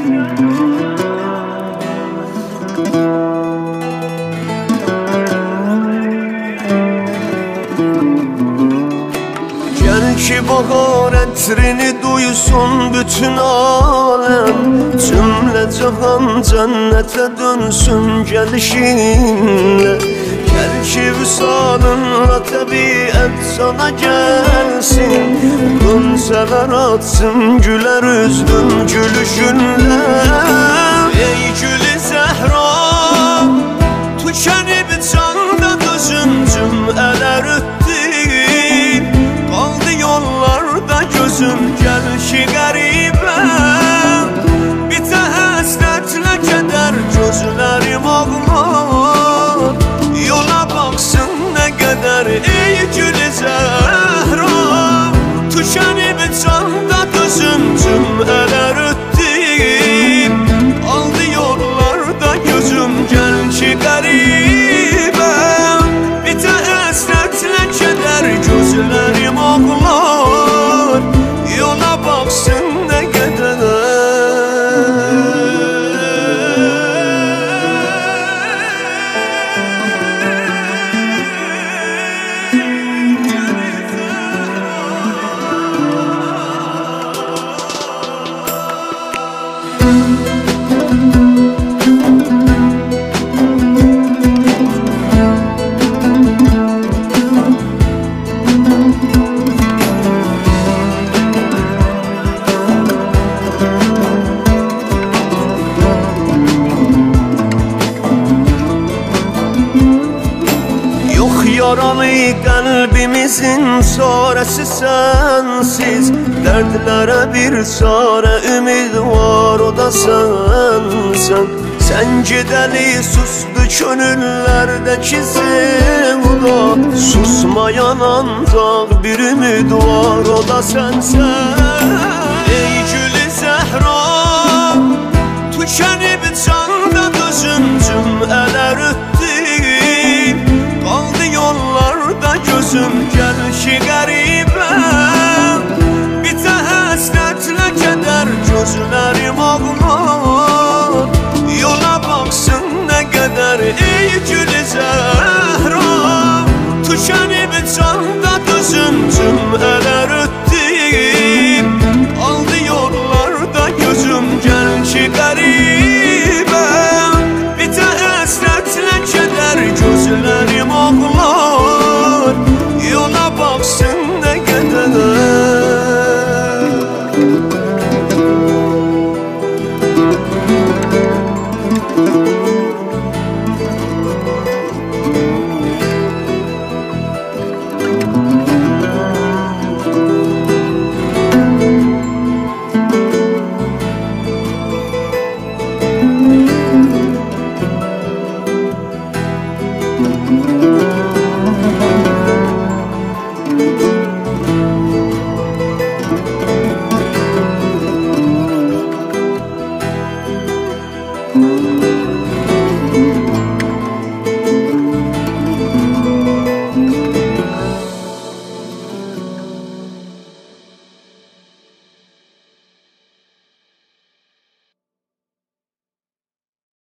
Gel ki bahar etrini duysun bütün alem, cümle cihan cennete dönsün gelişinle. Gel ki vüsalınla tabiat sana gelsin, goncalar atsın güler üzlüm gülüşünle. Ey gülü Zehra, tükenip canda gözüm cümleler öttü, kaldı yollarda gözüm. Gel ki garibem, bite hasretle keder gözlerim ağlar, yola baksın ne kadar. Ey gülü Zehra, tükenip canda gözüm cümleler öttü, kaldı yollarda gözüm. Gel ki garibem, bite hasretle keder gözlerim ağlar, yola baksın ne kadar. Yaralı kalbimizin çaresi sensiz, dertlere bir çare ümid var, o da sensen. Sen gideli sustu gönüllerdeki sevda, susmayan ancak bir ümid var, o da sensen.